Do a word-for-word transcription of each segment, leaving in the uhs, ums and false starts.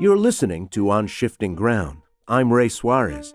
You're listening to On Shifting Ground. I'm Ray Suarez.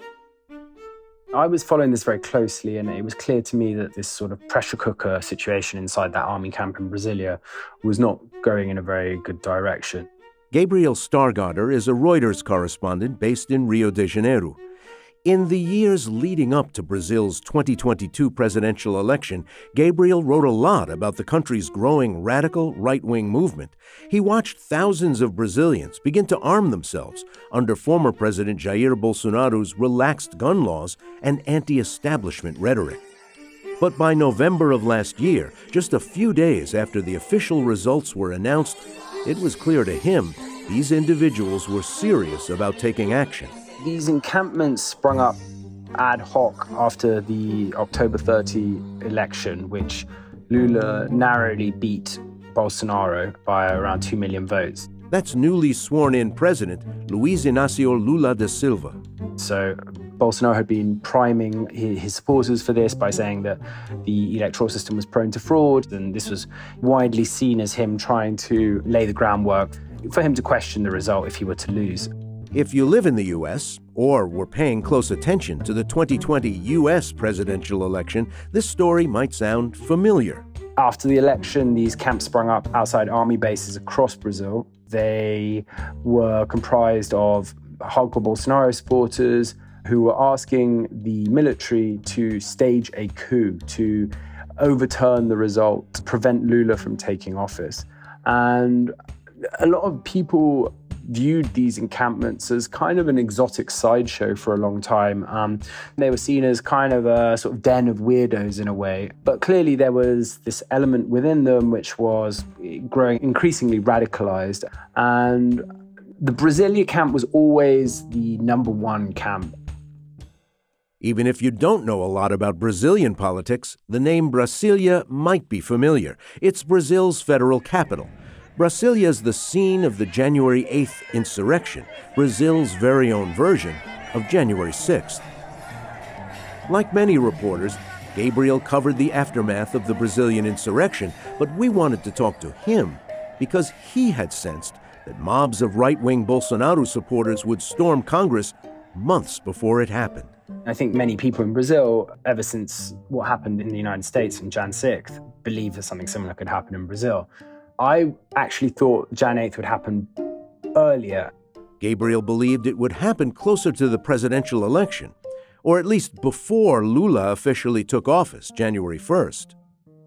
I was following this very closely, and it was clear to me that this sort of pressure cooker situation inside that army camp in Brasilia was not going in a very good direction. Gabriel Stargardter is a Reuters correspondent based in Rio de Janeiro. In the years leading up to Brazil's twenty twenty-two presidential election, Gabriel wrote a lot about the country's growing radical right-wing movement. He watched thousands of Brazilians begin to arm themselves under former President Jair Bolsonaro's relaxed gun laws and anti-establishment rhetoric. But by November of last year, just a few days after the official results were announced, it was clear to him these individuals were serious about taking action. These encampments sprung up ad hoc after the October thirtieth election, which Lula narrowly beat Bolsonaro by around two million votes. That's newly sworn-in President Luiz Inácio Lula da Silva. So Bolsonaro had been priming his supporters for this by saying that the electoral system was prone to fraud, and this was widely seen as him trying to lay the groundwork for him to question the result if he were to lose. If you live in the U S or were paying close attention to the twenty twenty U S presidential election, this story might sound familiar. After the election, these camps sprung up outside army bases across Brazil. They were comprised of hardcore Bolsonaro supporters who were asking the military to stage a coup, to overturn the result, to prevent Lula from taking office. And a lot of people viewed these encampments as kind of an exotic sideshow for a long time. Um, they were seen as kind of a sort of den of weirdos in a way. But clearly there was this element within them which was growing increasingly radicalized. And the Brasilia camp was always the number one camp. Even if you don't know a lot about Brazilian politics, the name Brasilia might be familiar. It's Brazil's federal capital. Brasilia is the scene of the January eighth insurrection, Brazil's very own version of January sixth. Like many reporters, Gabriel covered the aftermath of the Brazilian insurrection, but we wanted to talk to him because he had sensed that mobs of right-wing Bolsonaro supporters would storm Congress months before it happened. I think many people in Brazil, ever since what happened in the United States on January sixth, believe that something similar could happen in Brazil. I actually thought January eighth would happen earlier. Gabriel believed it would happen closer to the presidential election, or at least before Lula officially took office, January first.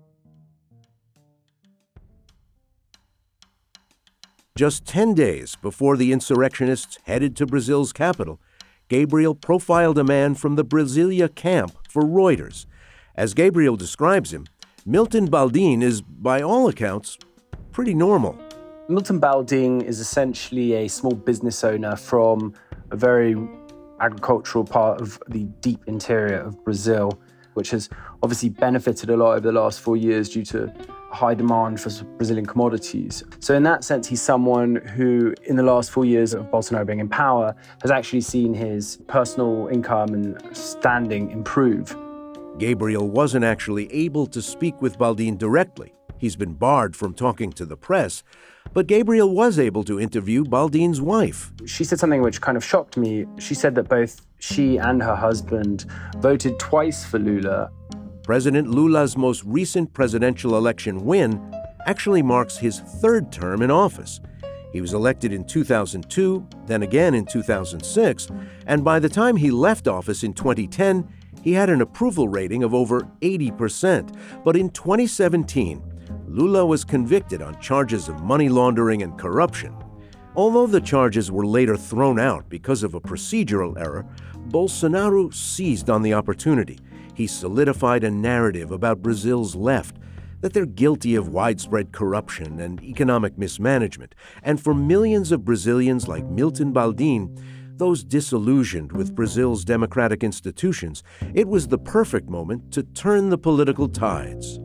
Just ten days before the insurrectionists headed to Brazil's capital, Gabriel profiled a man from the Brasilia camp for Reuters. As Gabriel describes him, Milton Baldin is, by all accounts, pretty normal. Milton Baldin is essentially a small business owner from a very agricultural part of the deep interior of Brazil, which has obviously benefited a lot over the last four years due to high demand for Brazilian commodities. So in that sense, he's someone who, in the last four years of Bolsonaro being in power, has actually seen his personal income and standing improve. Gabriel wasn't actually able to speak with Baldin directly. He's been barred from talking to the press, but Gabriel was able to interview Baldin's wife. She said something which kind of shocked me. She said that both she and her husband voted twice for Lula. President Lula's most recent presidential election win actually marks his third term in office. He was elected in two thousand two, then again in two thousand six, and by the time he left office in twenty ten, he had an approval rating of over eighty percent. But in twenty seventeen, Lula was convicted on charges of money laundering and corruption. Although the charges were later thrown out because of a procedural error, Bolsonaro seized on the opportunity. He solidified a narrative about Brazil's left, that they're guilty of widespread corruption and economic mismanagement. And for millions of Brazilians like Milton Baldin, those disillusioned with Brazil's democratic institutions, it was the perfect moment to turn the political tides.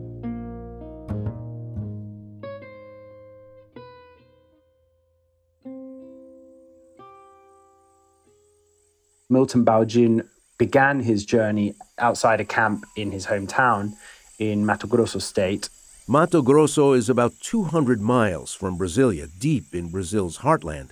Milton Baldin began his journey outside a camp in his hometown in Mato Grosso state. Mato Grosso is about two hundred miles from Brasilia, deep in Brazil's heartland.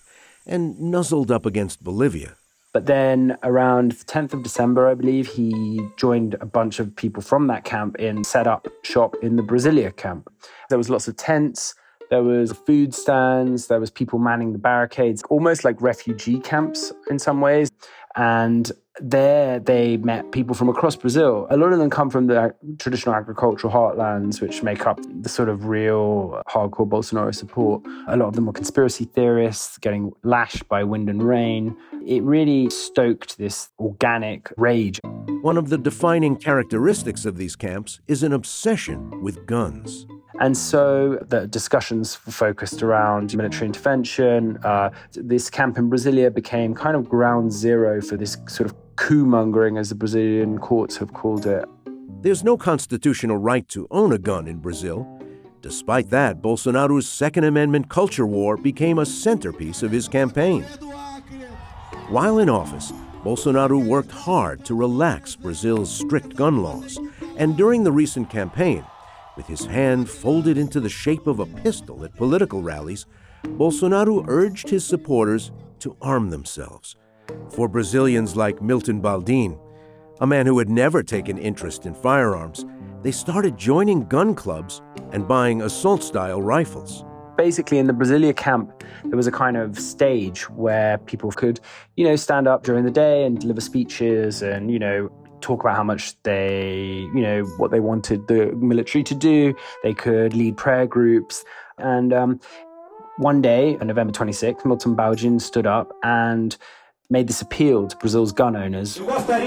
and nuzzled up against Bolivia. But then around the tenth of December, I believe, he joined a bunch of people from that camp and set up shop in the Brasilia camp. There was lots of tents, there was food stands, there was people manning the barricades, almost like refugee camps in some ways. And there they met people from across Brazil. A lot of them come from the traditional agricultural heartlands, which make up the sort of real hardcore Bolsonaro support. A lot of them were conspiracy theorists, getting lashed by wind and rain. It really stoked this organic rage. One of the defining characteristics of these camps is an obsession with guns. And so the discussions focused around military intervention. Uh, this camp in Brasilia became kind of ground zero for this sort of coup-mongering, as the Brazilian courts have called it. There's no constitutional right to own a gun in Brazil. Despite that, Bolsonaro's Second Amendment culture war became a centerpiece of his campaign. While in office, Bolsonaro worked hard to relax Brazil's strict gun laws. And during the recent campaign, with his hand folded into the shape of a pistol at political rallies, Bolsonaro urged his supporters to arm themselves. For Brazilians like Milton Baldin, a man who had never taken interest in firearms, they started joining gun clubs and buying assault-style rifles. Basically, in the Brasilia camp, there was a kind of stage where people could, you know, stand up during the day and deliver speeches and, you know, talk about how much they, you know, what they wanted the military to do. They could lead prayer groups. And um, one day, on November twenty-sixth, Milton Baldin stood up and made this appeal to Brazil's gun owners.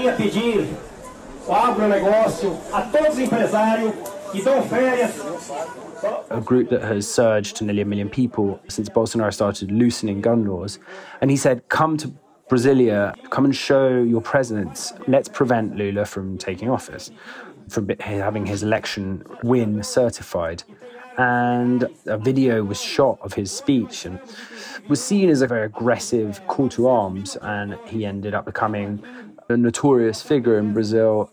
A group that has surged to nearly a million people since Bolsonaro started loosening gun laws. And he said, come to Brasilia, come and show your presence. Let's prevent Lula from taking office, from having his election win certified. And a video was shot of his speech and was seen as a very aggressive call to arms. And he ended up becoming a notorious figure in Brazil.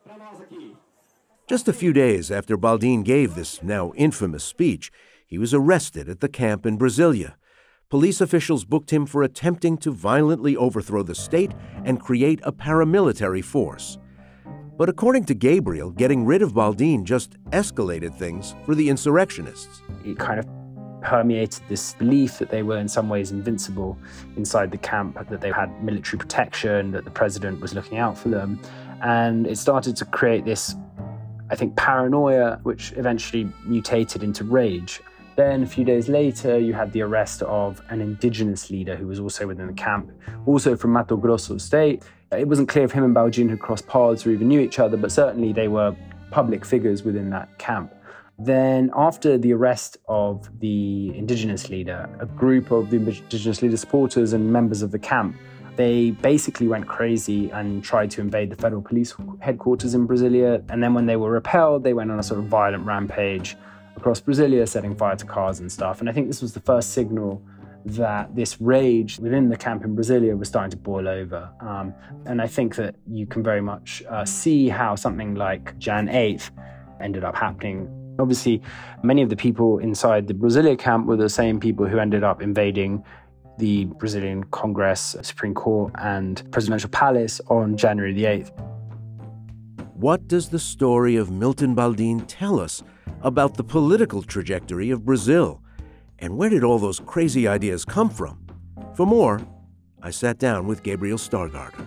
Just a few days after Baldin gave this now infamous speech, he was arrested at the camp in Brasilia. Police officials booked him for attempting to violently overthrow the state and create a paramilitary force. But according to Gabriel, getting rid of Baldin just escalated things for the insurrectionists. It kind of permeated this belief that they were in some ways invincible inside the camp, that they had military protection, that the president was looking out for them. And it started to create this, I think, paranoia, which eventually mutated into rage. Then a few days later, you had the arrest of an indigenous leader who was also within the camp, also from Mato Grosso state. It wasn't clear if him and Baldin had crossed paths or even knew each other, but certainly they were public figures within that camp. Then after the arrest of the indigenous leader, a group of the indigenous leader supporters and members of the camp, they basically went crazy and tried to invade the federal police headquarters in Brasilia. And then when they were repelled, they went on a sort of violent rampage across Brasilia, setting fire to cars and stuff. And I think this was the first signal that this rage within the camp in Brasilia was starting to boil over. Um, and I think that you can very much uh, see how something like January eighth ended up happening. Obviously, many of the people inside the Brasilia camp were the same people who ended up invading the Brazilian Congress, Supreme Court, and Presidential Palace on January the eighth. What does the story of Milton Baldin tell us about the political trajectory of Brazil? And where did all those crazy ideas come from? For more, I sat down with Gabriel Stargardter.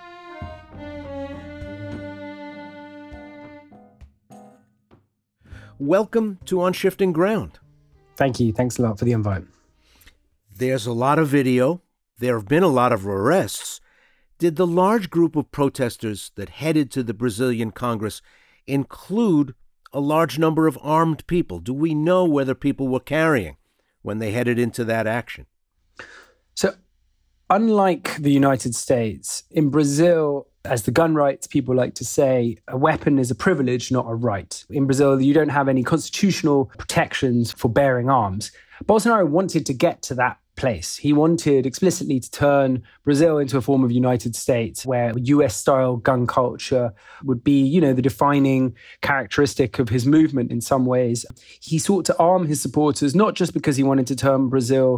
Welcome to On Shifting Ground. Thank you. Thanks a lot for the invite. There's a lot of video. There have been a lot of arrests. Did the large group of protesters that headed to the Brazilian Congress include a large number of armed people? Do we know whether people were carrying when they headed into that action? So, unlike the United States, in Brazil, as the gun rights people like to say, a weapon is a privilege, not a right. In Brazil, you don't have any constitutional protections for bearing arms. Bolsonaro wanted to get to that place. He wanted explicitly to turn Brazil into a form of United States where U S-style gun culture would be, you know, the defining characteristic of his movement in some ways. He sought to arm his supporters, not just because he wanted to turn Brazil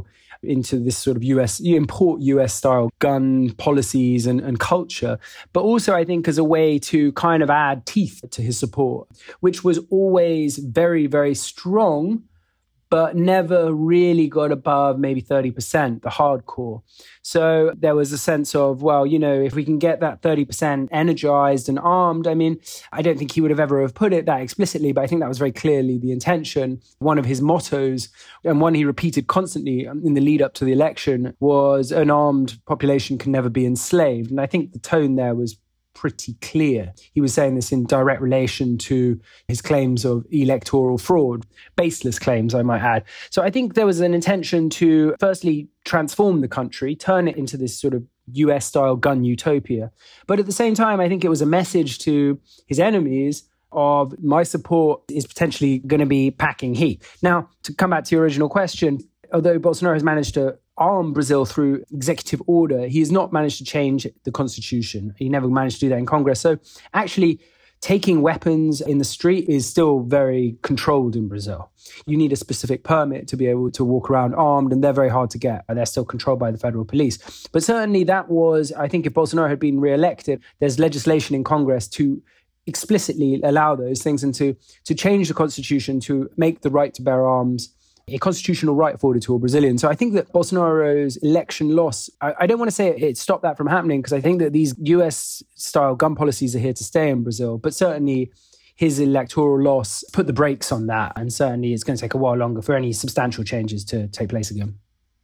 into this sort of U S, you import U S style gun policies and, and culture, but also I think as a way to kind of add teeth to his support, which was always very, very strong, but never really got above maybe thirty percent, the hardcore. So there was a sense of, well, you know, if we can get that thirty percent energized and armed, I mean, I don't think he would have ever have put it that explicitly, but I think that was very clearly the intention. One of his mottos, and one he repeated constantly in the lead up to the election, was an armed population can never be enslaved. And I think the tone there was pretty clear. He was saying this in direct relation to his claims of electoral fraud, baseless claims, I might add. So I think there was an intention to firstly transform the country, turn it into this sort of U S-style gun utopia. But at the same time, I think it was a message to his enemies of my support is potentially going to be packing heat. Now, to come back to your original question, although Bolsonaro has managed to arm Brazil through executive order, he has not managed to change the constitution. He never managed to do that in Congress. So actually, taking weapons in the street is still very controlled in Brazil. You need a specific permit to be able to walk around armed, and they're very hard to get. And they're still controlled by the federal police. But certainly that was, I think if Bolsonaro had been re-elected, there's legislation in Congress to explicitly allow those things and to, to change the constitution to make the right to bear arms a constitutional right afforded to all Brazilians. So I think that Bolsonaro's election loss, I, I don't want to say it, it stopped that from happening, because I think that these U S-style gun policies are here to stay in Brazil. But certainly his electoral loss put the brakes on that. And certainly it's going to take a while longer for any substantial changes to take place again.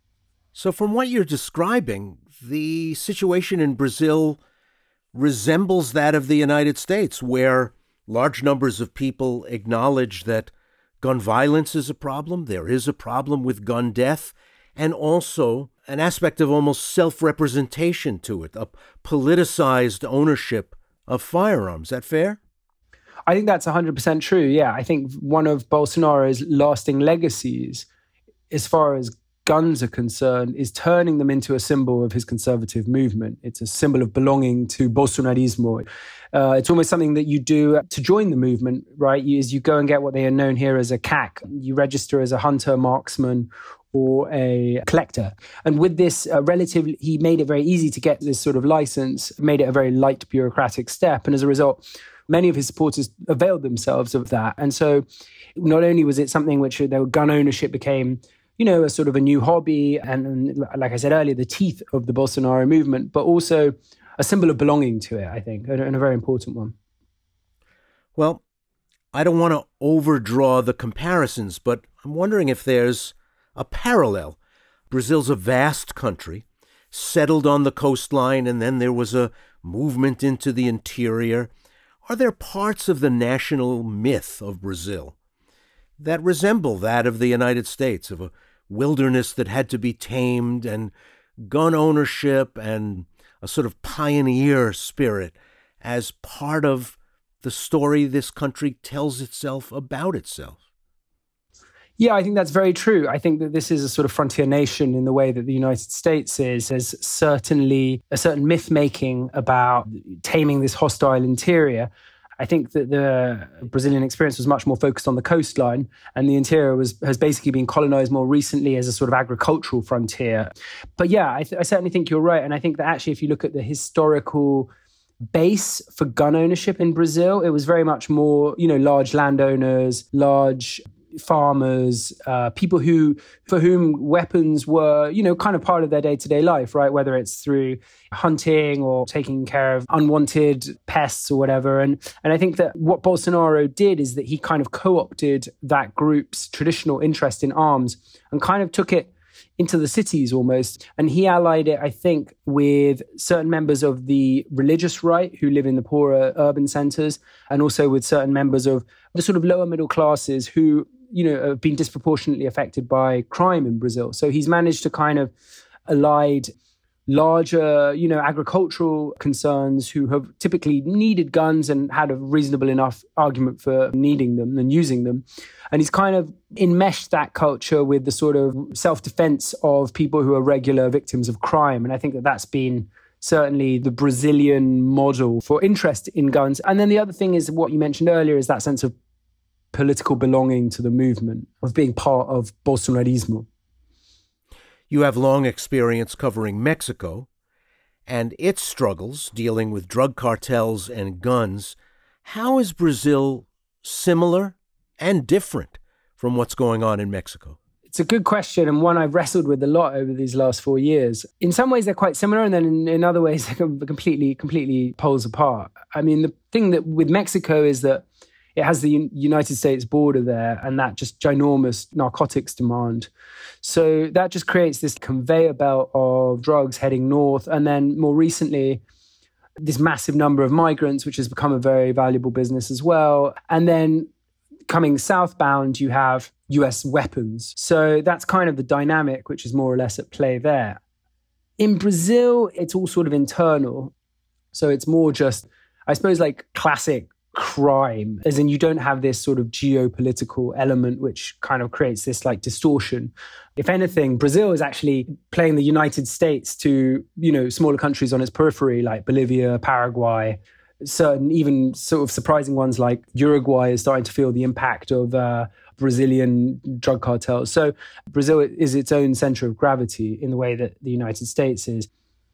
So from what you're describing, the situation in Brazil resembles that of the United States, where large numbers of people acknowledge that gun violence is a problem, there is a problem with gun death, and also an aspect of almost self-representation to it, a politicized ownership of firearms. Is that fair? I think that's one hundred percent true, yeah. I think one of Bolsonaro's lasting legacies, as far as guns are concerned, is turning them into a symbol of his conservative movement. It's a symbol of belonging to Bolsonarismo. Uh, it's almost something that you do to join the movement, right? You, is you go and get what they are known here as a C A C. You register as a hunter, marksman, or a collector. And with this uh, relative, he made it very easy to get this sort of license, made it a very light bureaucratic step. And as a result, many of his supporters availed themselves of that. And so not only was it something which uh, gun ownership became, you know, a sort of a new hobby, and, and like I said earlier, the teeth of the Bolsonaro movement, but also a symbol of belonging to it, I think, and a very important one. Well, I don't want to overdraw the comparisons, but I'm wondering if there's a parallel. Brazil's a vast country, settled on the coastline, and then there was a movement into the interior. Are there parts of the national myth of Brazil that resemble that of the United States, of a wilderness that had to be tamed, and gun ownership and a sort of pioneer spirit as part of the story this country tells itself about itself? Yeah, I think that's very true. I think that this is a sort of frontier nation in the way that the United States is. There's certainly a certain myth-making about taming this hostile interior. I think that the Brazilian experience was much more focused on the coastline, and the interior was has basically been colonized more recently as a sort of agricultural frontier. But yeah, I, th- I certainly think you're right. And I think that actually, if you look at the historical base for gun ownership in Brazil, it was very much more, you know, large landowners, large farmers, uh, people who, for whom weapons were, you know, kind of part of their day-to-day life, right? Whether it's through hunting or taking care of unwanted pests or whatever. And, and I think that what Bolsonaro did is that he kind of co-opted that group's traditional interest in arms and kind of took it into the cities almost. And he allied it, I think, with certain members of the religious right who live in the poorer urban centers, and also with certain members of the sort of lower middle classes who, you know, have been disproportionately affected by crime in Brazil. So he's managed to kind of allied larger, you know, agricultural concerns who have typically needed guns and had a reasonable enough argument for needing them and using them. And he's kind of enmeshed that culture with the sort of self-defense of people who are regular victims of crime. And I think that that's been certainly the Brazilian model for interest in guns. And then the other thing is what you mentioned earlier is that sense of political belonging to the movement, of being part of Bolsonarismo. You have long experience covering Mexico and its struggles dealing with drug cartels and guns. How is Brazil similar and different from what's going on in Mexico? It's a good question, and one I've wrestled with a lot over these last four years. In some ways, they're quite similar, and then in, in other ways, they're completely, completely poles apart. I mean, the thing that with Mexico is that it has the U- United States border there, and that just ginormous narcotics demand. So that just creates this conveyor belt of drugs heading north, and then more recently, this massive number of migrants, which has become a very valuable business as well. And then coming southbound, you have U S weapons. So that's kind of the dynamic, which is more or less at play there. In Brazil, it's all sort of internal. So it's more just, I suppose, like classic crime, as in you don't have this sort of geopolitical element, which kind of creates this like distortion. If anything, Brazil is actually playing the United States to, you know, smaller countries on its periphery, like Bolivia, Paraguay. Certain even sort of surprising ones like Uruguay is starting to feel the impact of uh, Brazilian drug cartels. So Brazil is its own center of gravity in the way that the United States is.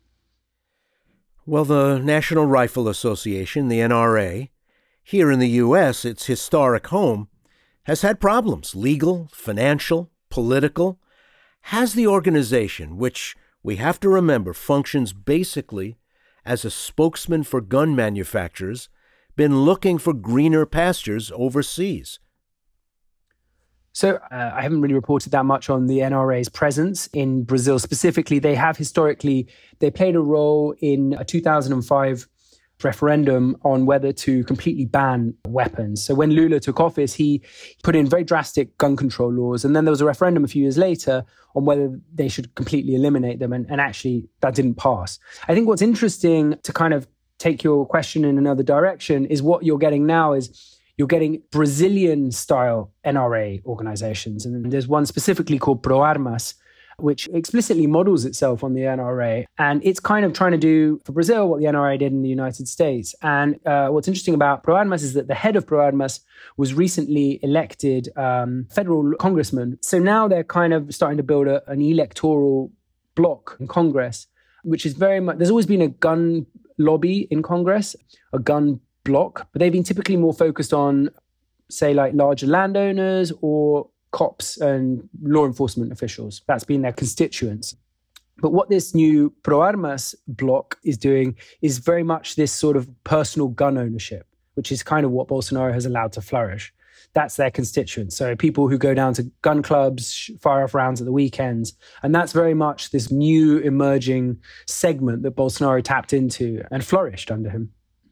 Well, the National Rifle Association, the N R A, here in the U S, its historic home, has had problems, legal, financial, political. Has the organization, which we have to remember functions basically as a spokesman for gun manufacturers, been looking for greener pastures overseas? So uh, I haven't really reported that much on the N R A's presence in Brazil specifically. They have historically, they played a role in a two thousand five referendum on whether to completely ban weapons. So when Lula took office, he put in very drastic gun control laws. And then there was a referendum a few years later on whether they should completely eliminate them. And, and actually, that didn't pass. I think what's interesting, to kind of take your question in another direction, is what you're getting now is you're getting Brazilian-style N R A organizations. And there's one specifically called ProArmas, which explicitly models itself on the N R A. And it's kind of trying to do for Brazil what the N R A did in the United States. And uh, what's interesting about ProArmas is that the head of ProArmas was recently elected um, federal congressman. So now they're kind of starting to build a, an electoral bloc in Congress, which is very much, there's always been a gun lobby in Congress, a gun bloc, but they've been typically more focused on, say, like larger landowners or cops and law enforcement officials. That's been their constituents. But what this new ProArmas bloc is doing is very much this sort of personal gun ownership, which is kind of what Bolsonaro has allowed to flourish. That's their constituents. So people who go down to gun clubs, fire off rounds at the weekends. And that's very much this new emerging segment that Bolsonaro tapped into and flourished under him.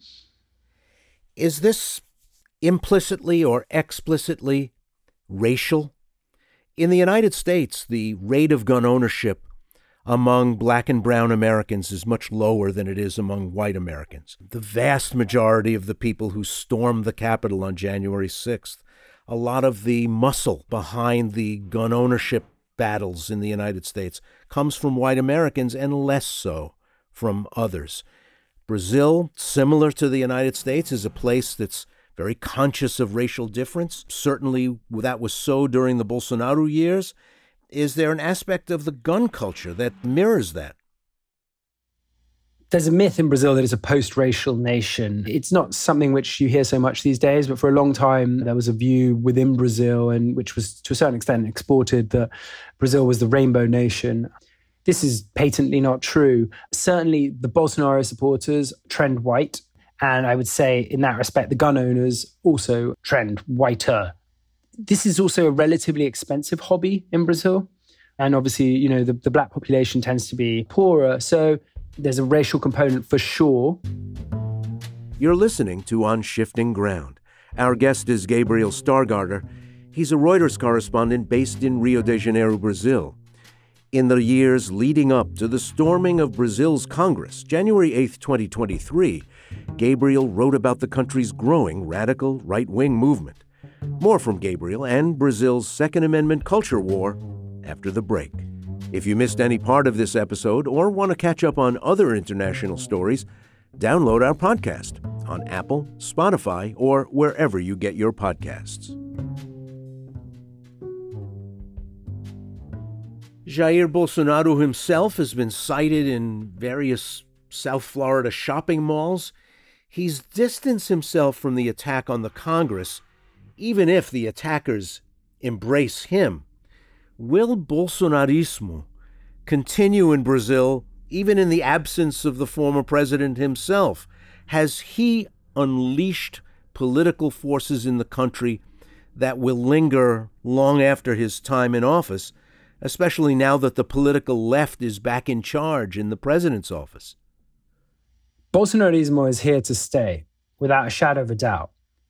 Is this implicitly or explicitly racial? In the United States, the rate of gun ownership among black and brown Americans is much lower than it is among white Americans. The vast majority of the people who stormed the Capitol on January sixth, a lot of the muscle behind the gun ownership battles in the United States comes from white Americans and less so from others. Brazil, similar to the United States, is a place that's very conscious of racial difference. Certainly that was so during the Bolsonaro years. Is there an aspect of the gun culture that mirrors that? There's a myth in Brazil that it's a post-racial nation. It's not something which you hear so much these days, but for a long time there was a view within Brazil, and which was to a certain extent exported, that Brazil was the rainbow nation. This is patently not true. Certainly the Bolsonaro supporters trend white. And I would say in that respect, the gun owners also trend whiter. This is also a relatively expensive hobby in Brazil. And obviously, you know, the, the black population tends to be poorer. So there's a racial component for sure. You're listening to On Shifting Ground. Our guest is Gabriel Stargardter. He's a Reuters correspondent based in Rio de Janeiro, Brazil. In the years leading up to the storming of Brazil's Congress, January eighth, twenty twenty-three, Gabriel wrote about the country's growing radical right-wing movement. More from Gabriel and Brazil's Second Amendment culture war after the break. If you missed any part of this episode or want to catch up on other international stories, download our podcast on Apple, Spotify, or wherever you get your podcasts. Jair Bolsonaro himself has been cited in various South Florida shopping malls. He's distanced himself from the attack on the Congress, even if the attackers embrace him. Will Bolsonarismo continue in Brazil, even in the absence of the former president himself? Has he unleashed political forces in the country that will linger long after his time in office, especially now that the political left is back in charge in the president's office? Bolsonarismo is here to stay, without a shadow of a doubt.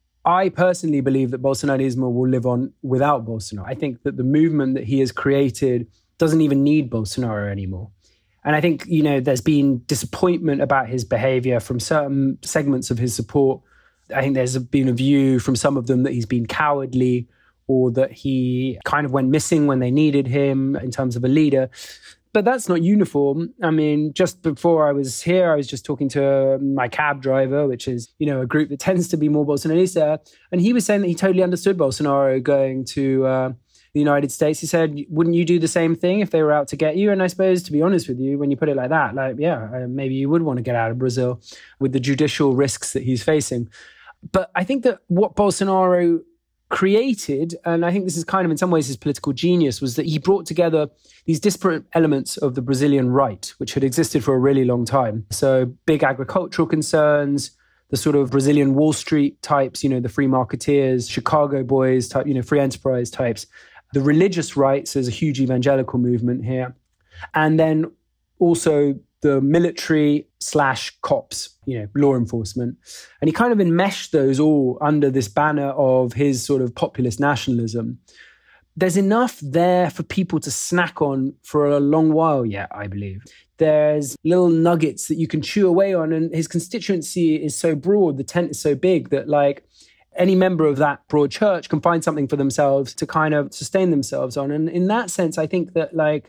I personally believe that Bolsonarismo will live on without Bolsonaro. I think that the movement that he has created doesn't even need Bolsonaro anymore. And I think, you know, there's been disappointment about his behavior from certain segments of his support. I think there's been a view from some of them that he's been cowardly or that he kind of went missing when they needed him in terms of a leader. But that's not uniform. I mean, just before I was here, I was just talking to my cab driver, which is, you know, a group that tends to be more Bolsonarista. And he was saying that he totally understood Bolsonaro going to uh, the United States. He said, wouldn't you do the same thing if they were out to get you? And I suppose, to be honest with you, when you put it like that, like, yeah, maybe you would want to get out of Brazil with the judicial risks that he's facing. But I think that what Bolsonaro created, and I think this is kind of in some ways his political genius, was that he brought together these disparate elements of the Brazilian right, which had existed for a really long time. So big agricultural concerns, the sort of Brazilian Wall Street types, you know, the free marketeers, Chicago boys type, you know, free enterprise types, the religious rights, there's a huge evangelical movement here. And then also the military slash cops, you know, law enforcement. And he kind of enmeshed those all under this banner of his sort of populist nationalism. There's enough there for people to snack on for a long while yet, I believe. There's little nuggets that you can chew away on, and his constituency is so broad, the tent is so big that, like, any member of that broad church can find something for themselves to kind of sustain themselves on. And in that sense, I think that, like,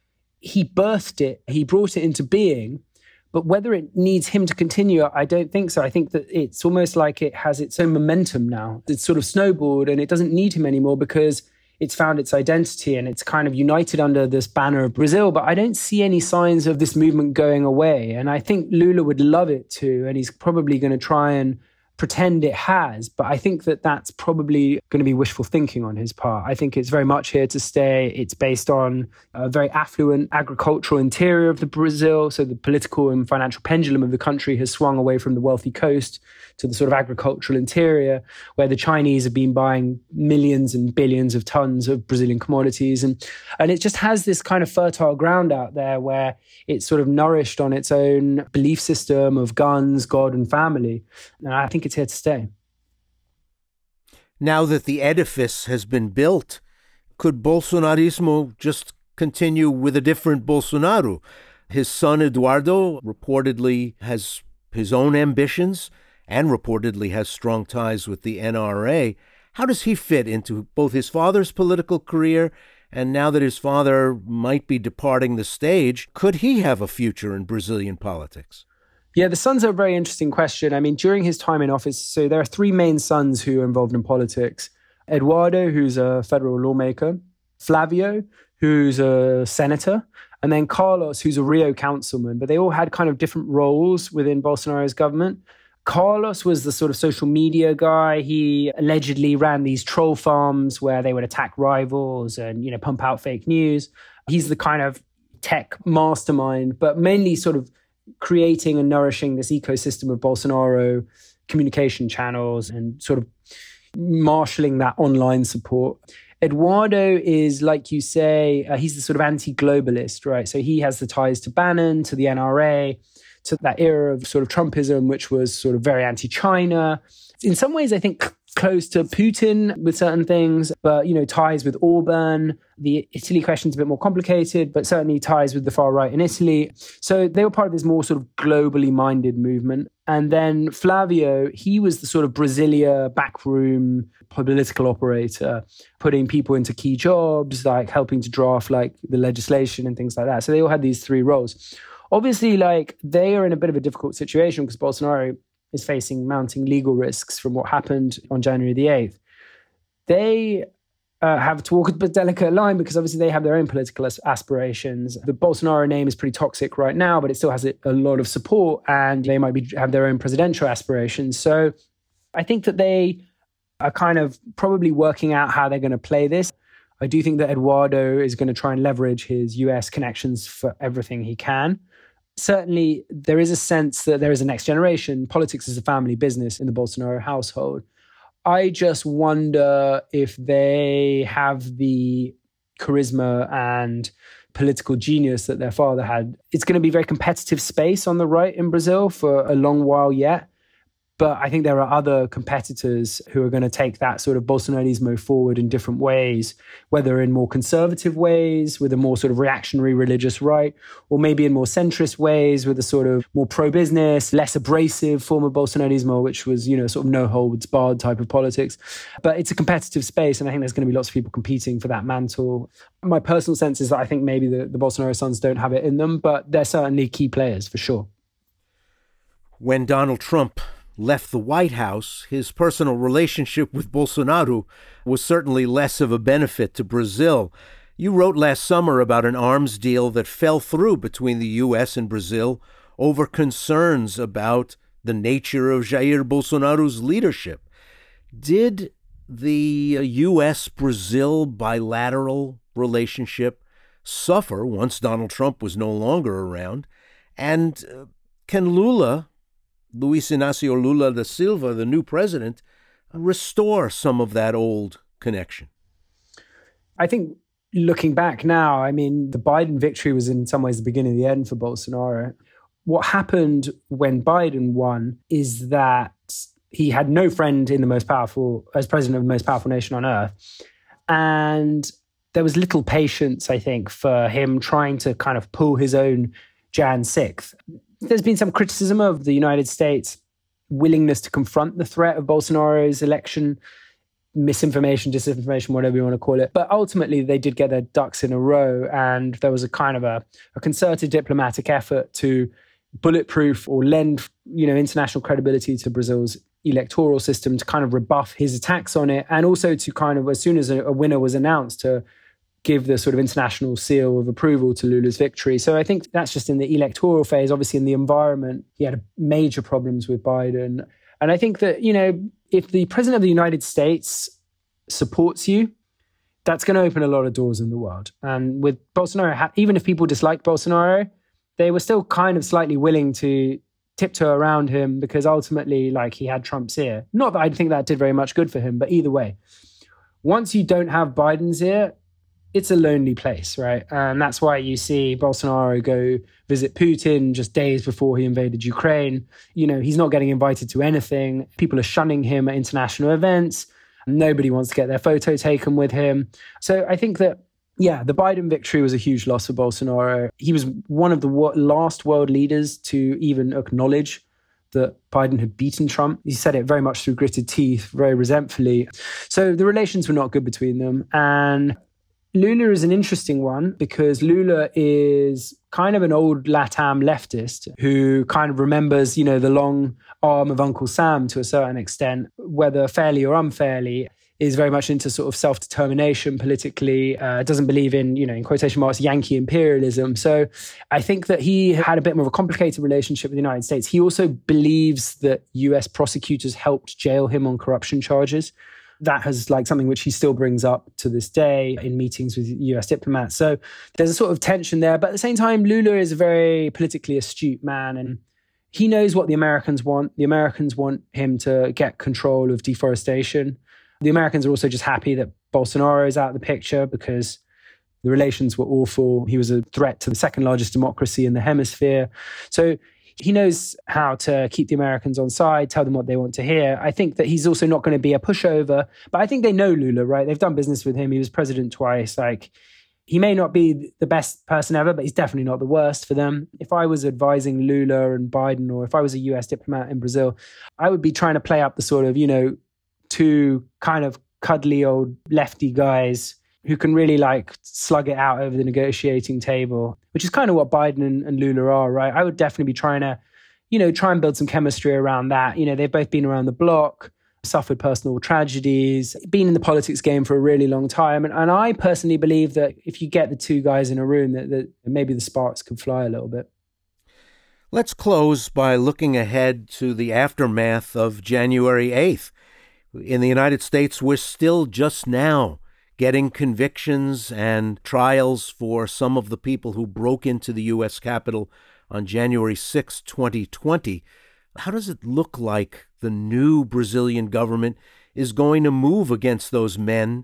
he birthed it, he brought it into being, but whether it needs him to continue, I don't think so. I think that it's almost like it has its own momentum now. It's sort of snowballed and it doesn't need him anymore because it's found its identity and it's kind of united under this banner of Brazil. But I don't see any signs of this movement going away. And I think Lula would love it too. And he's probably going to try and pretend it has, but I think that that's probably going to be wishful thinking on his part. I think it's very much here to stay. It's based on a very affluent agricultural interior of the Brazil. So the political and financial pendulum of the country has swung away from the wealthy coast to the sort of agricultural interior, where the Chinese have been buying millions and billions of tons of Brazilian commodities. And, and it just has this kind of fertile ground out there where it's sort of nourished on its own belief system of guns, God, and family. And I think it's here to stay. Now that the edifice has been built, could Bolsonarismo just continue with a different Bolsonaro? His son Eduardo reportedly has his own ambitions and reportedly has strong ties with the N R A. How does he fit into both his father's political career and now that his father might be departing the stage, could he have a future in Brazilian politics? Yeah, the son's a very interesting question. I mean, during his time in office, so there are three main sons who are involved in politics. Eduardo, who's a federal lawmaker, Flavio, who's a senator, and then Carlos, who's a Rio councilman. But they all had kind of different roles within Bolsonaro's government. Carlos was the sort of social media guy. He allegedly ran these troll farms where they would attack rivals and, you know, pump out fake news. He's the kind of tech mastermind, but mainly sort of creating and nourishing this ecosystem of Bolsonaro communication channels and sort of marshalling that online support. Eduardo is, like you say, uh, he's the sort of anti-globalist, right? So he has the ties to Bannon, to the N R A, to that era of sort of Trumpism, which was sort of very anti-China. In some ways, I think close to Putin with certain things, but, you know, ties with Orban. The Italy question is a bit more complicated, but certainly ties with the far right in Italy. So they were part of this more sort of globally minded movement. And then Flavio, he was the sort of Brasilia backroom political operator, putting people into key jobs, like helping to draft like the legislation and things like that. So they all had these three roles. Obviously, like, they are in a bit of a difficult situation because Bolsonaro is facing mounting legal risks from what happened on January the eighth. They uh, have to walk a bit delicate line because obviously they have their own political as- aspirations. The Bolsonaro name is pretty toxic right now, but it still has a, a lot of support, and they might be have their own presidential aspirations. So I think that they are kind of probably working out how they're going to play this. I do think that Eduardo is going to try and leverage his U S connections for everything he can. Certainly, there is a sense that there is a next generation. Politics is a family business in the Bolsonaro household. I just wonder if they have the charisma and political genius that their father had. It's going to be a very competitive space on the right in Brazil for a long while yet. But I think there are other competitors who are going to take that sort of Bolsonarismo forward in different ways, whether in more conservative ways, with a more sort of reactionary religious right, or maybe in more centrist ways with a sort of more pro-business, less abrasive form of Bolsonarismo, which was, you know, sort of no holds barred type of politics. But it's a competitive space, and I think there's going to be lots of people competing for that mantle. My personal sense is that I think maybe the, the Bolsonaro sons don't have it in them, but they're certainly key players for sure. When Donald Trump left the White House, his personal relationship with Bolsonaro was certainly less of a benefit to Brazil. You wrote last summer about an arms deal that fell through between the U S and Brazil over concerns about the nature of Jair Bolsonaro's leadership. Did the U S-Brazil bilateral relationship suffer once Donald Trump was no longer around? And uh, can Lula, Luiz Inácio Lula da Silva, the new president, restore some of that old connection? I think looking back now, I mean, the Biden victory was in some ways the beginning of the end for Bolsonaro. What happened when Biden won is that he had no friend in the most powerful, as president of the most powerful nation on earth. And there was little patience, I think, for him trying to kind of pull his own January sixth. There's been some criticism of the United States' willingness to confront the threat of Bolsonaro's election, misinformation, disinformation, whatever you want to call it. But ultimately, they did get their ducks in a row, and there was a kind of a, a concerted diplomatic effort to bulletproof or lend, you know, international credibility to Brazil's electoral system to kind of rebuff his attacks on it, and also to kind of, as soon as a, a winner was announced, to give the sort of international seal of approval to Lula's victory. So I think that's just in the electoral phase. Obviously, in the environment, he had major problems with Biden. And I think that, you know, if the president of the United States supports you, that's going to open a lot of doors in the world. And with Bolsonaro, even if people disliked Bolsonaro, they were still kind of slightly willing to tiptoe around him because ultimately, like, he had Trump's ear. Not that I think that did very much good for him, but either way, once you don't have Biden's ear, it's a lonely place, right? And that's why you see Bolsonaro go visit Putin just days before he invaded Ukraine. You know, he's not getting invited to anything. People are shunning him at international events. Nobody wants to get their photo taken with him. So I think that, yeah, the Biden victory was a huge loss for Bolsonaro. He was one of the last world leaders to even acknowledge that Biden had beaten Trump. He said it very much through gritted teeth, very resentfully. So the relations were not good between them. And Lula is an interesting one because Lula is kind of an old LATAM leftist who kind of remembers, you know, the long arm of Uncle Sam to a certain extent, whether fairly or unfairly, is very much into sort of self-determination politically, uh, doesn't believe in, you know, in quotation marks, Yankee imperialism. So I think that he had a bit more of a complicated relationship with the United States. He also believes that U S prosecutors helped jail him on corruption charges. That has like something which he still brings up to this day in meetings with U S diplomats. So there's a sort of tension there. But at the same time, Lula is a very politically astute man and he knows what the Americans want. The Americans want him to get control of deforestation. The Americans are also just happy that Bolsonaro is out of the picture because the relations were awful. He was a threat to the second largest democracy in the hemisphere. So he knows how to keep the Americans on side, tell them what they want to hear. I think that he's also not going to be a pushover, but I think they know Lula, right? They've done business with him. He was president twice. Like, he may not be the best person ever, but he's definitely not the worst for them. If I was advising Lula and Biden, or if I was a U S diplomat in Brazil, I would be trying to play up the sort of, you know, two kind of cuddly old lefty guys who can really like slug it out over the negotiating table, which is kind of what Biden and, and Lula are, right? I would definitely be trying to, you know, try and build some chemistry around that. You know, they've both been around the block. suffered personal tragedies, been in the politics game for a really long time. And, and I personally believe that if you get the two guys in a room, that, that maybe the sparks could fly a little bit. Let's close by looking ahead to the aftermath of January eighth. In the United States, we're still just now getting convictions and trials for some of the people who broke into the U S Capitol on January sixth, twenty twenty. How does it look like the new Brazilian government is going to move against those men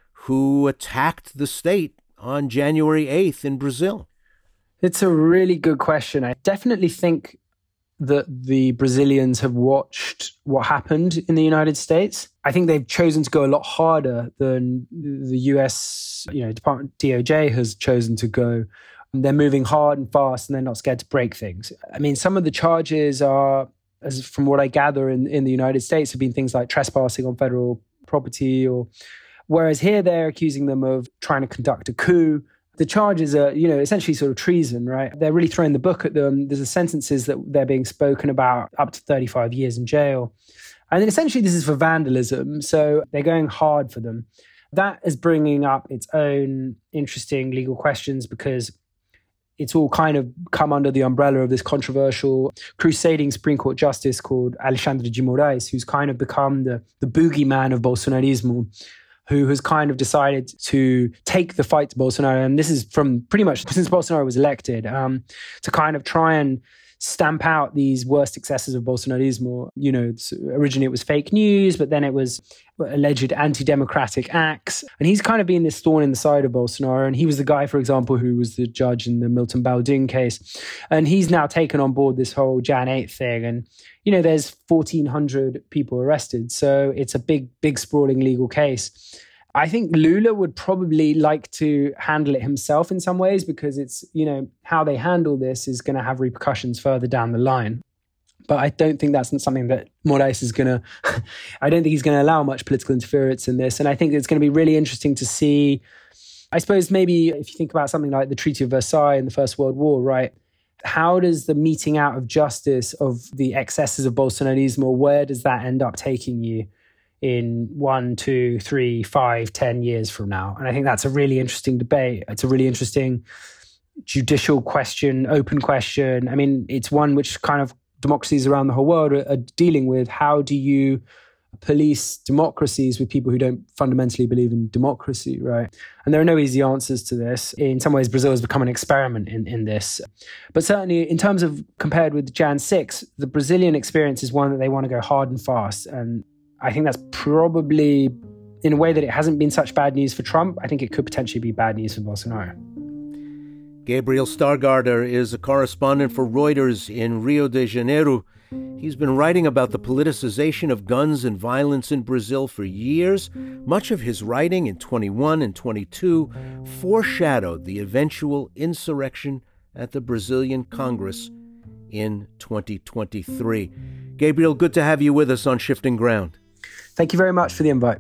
who attacked the state on January eighth in Brazil? It's a really good question. I definitely think that the Brazilians have watched what happened in the United States. I think they've chosen to go a lot harder than the U S, you know, Department D O J has chosen to go. They're moving hard and fast, and they're not scared to break things. I mean, some of the charges are, as from what I gather in, in the United States, have been things like trespassing on federal property, or whereas here they're accusing them of trying to conduct a coup. The charges are, you know, essentially sort of treason, right? They're really throwing the book at them. There's the sentences that they're being spoken about up to thirty-five years in jail. And then essentially this is for vandalism. So they're going hard for them. That is bringing up its own interesting legal questions because it's all kind of come under the umbrella of this controversial crusading Supreme Court justice called Alexandre de Moraes, who's kind of become the, the boogeyman of Bolsonarismo, who has kind of decided to take the fight to Bolsonaro. And this is from pretty much since Bolsonaro was elected, um, to kind of try and stamp out these worst excesses of Bolsonarismo. You know, originally it was fake news, but then it was alleged anti-democratic acts. And he's kind of been this thorn in the side of Bolsonaro. And he was the guy, for example, who was the judge in the Milton Baldin case. And he's now taken on board this whole Jan eighth thing. And, you know, there's fourteen hundred people arrested. So it's a big, big sprawling legal case. I think Lula would probably like to handle it himself in some ways because it's, you know, how they handle this is going to have repercussions further down the line. But I don't think that's something that Moraes is going to, I don't think he's going to allow much political interference in this. And I think it's going to be really interesting to see, I suppose maybe if you think about something like the Treaty of Versailles in the First World War, right? How does the meting out of justice of the excesses of Bolsonarismo, where does that end up taking you in one, two, three, five, ten years from now? And I think that's a really interesting debate. It's a really interesting judicial question, open question. I mean, it's one which kind of democracies around the whole world are, are dealing with. How do you police democracies with people who don't fundamentally believe in democracy, right? And there are no easy answers to this. In some ways, Brazil has become an experiment in, in this. But certainly in terms of compared with Jan sixth, the Brazilian experience is one that they want to go hard and fast. And I think that's probably, in a way that it hasn't been such bad news for Trump, I think it could potentially be bad news for Bolsonaro. Gabriel Stargardter is a correspondent for Reuters in Rio de Janeiro. He's been writing about the politicization of guns and violence in Brazil for years. Much of his writing in twenty-one and twenty-two foreshadowed the eventual insurrection at the Brazilian Congress in twenty twenty-three. Gabriel, good to have you with us on Shifting Ground. Thank you very much for the invite.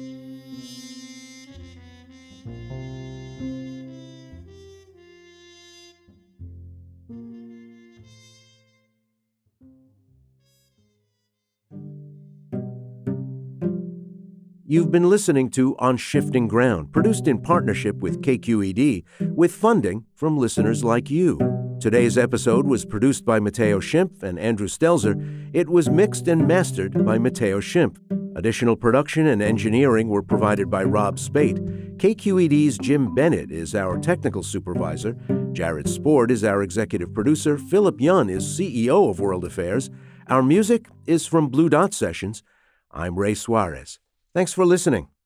You've been listening to On Shifting Ground, produced in partnership with K Q E D, with funding from listeners like you. Today's episode was produced by Matteo Schimpf and Andrew Stelzer. It was mixed and mastered by Matteo Schimpf. Additional production and engineering were provided by Rob Spate. K Q E D's Jim Bennett is our technical supervisor. Jared Sport is our executive producer. Philip Yun is C E O of World Affairs. Our music is from Blue Dot Sessions. I'm Ray Suarez. Thanks for listening.